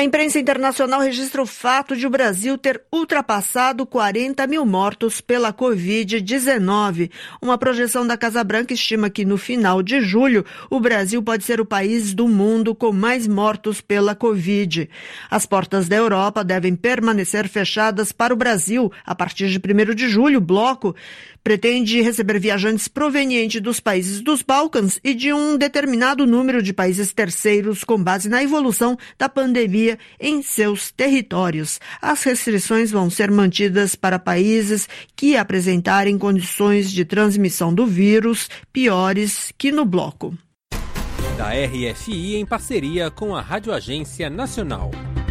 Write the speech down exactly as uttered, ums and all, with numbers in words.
A imprensa internacional registra o fato de o Brasil ter ultrapassado quarenta mil mortos pela covid dezenove. Uma projeção da Casa Branca estima que no final de julho o Brasil pode ser o país do mundo com mais mortos pela Covid. As portas da Europa devem permanecer fechadas para o Brasil. A partir de primeiro de julho, o bloco pretende receber viajantes provenientes dos países dos Balcãs e de um determinado número de países terceiros com base na evolução da pandemia em seus territórios. As restrições vão ser mantidas para países que apresentarem condições de transmissão do vírus piores que no bloco. Da R F I em parceria com a Rádio Agência Nacional.